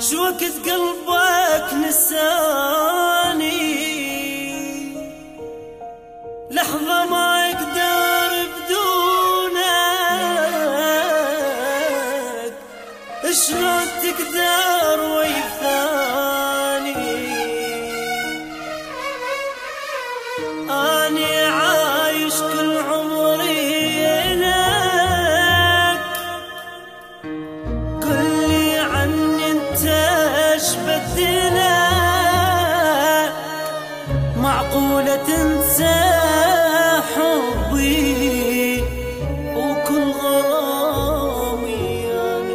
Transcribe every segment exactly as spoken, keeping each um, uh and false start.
شو وقت قلبك نساني، لحظة ما اقدر بدونك، شلون تقدر ويثاني؟ اني عايش كل عمري لك، قلي عني انت ايش بدلك؟ معقولة تنسى حبي وكل غرامي انا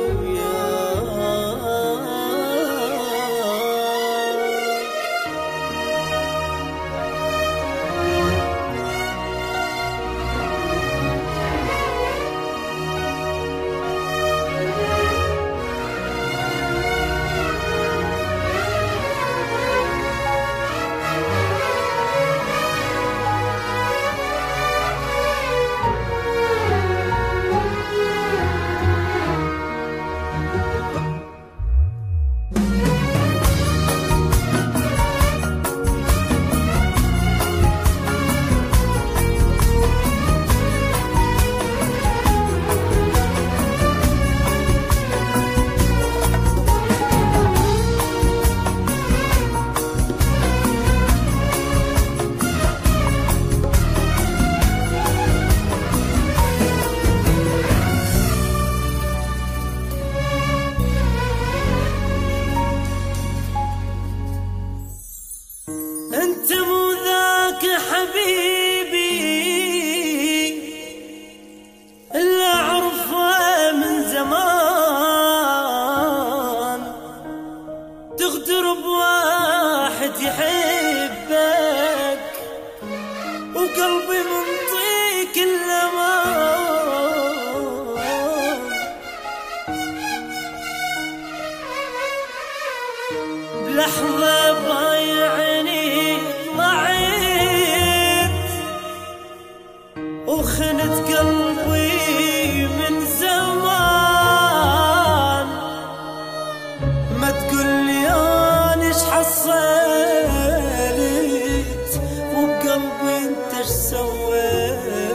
انت مو ذاك حبيبي اللي اعرفه من زمان، تغدر بواحد يحبك وقلبي منطيك الامان، بلحظة بايعني وخنت قلبي من زمان، ما تقولي انا ايش حصلت وبقلبي انت ايش سويت؟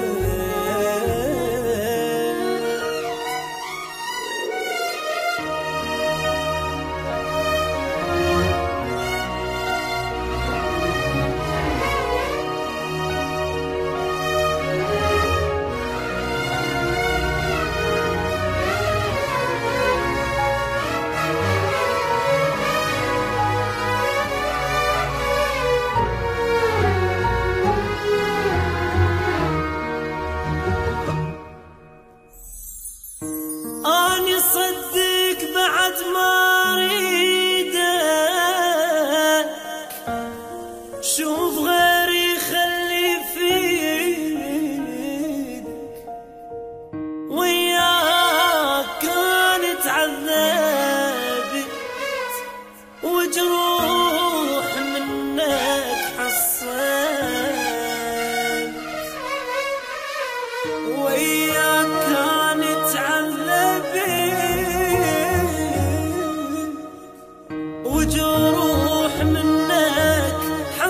صدق بعد ما اريدك، شوف غيري خلي فيك، وياك كانت عذبت وجروح منك حصلت، وياك كانت عذبت وجروح منك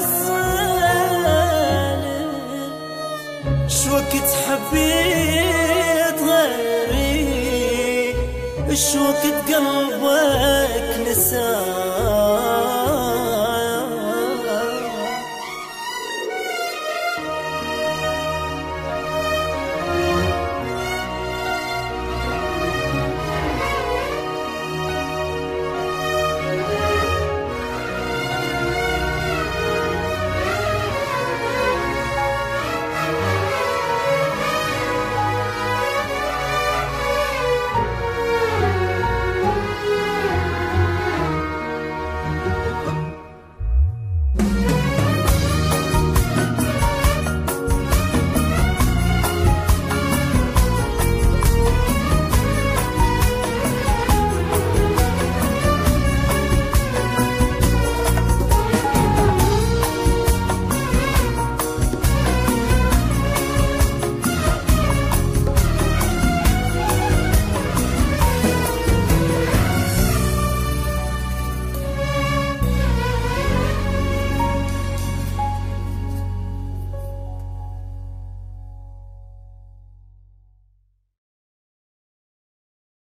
حصلت، شو وقت حبيت غيري، شو وقت قلبك نساني؟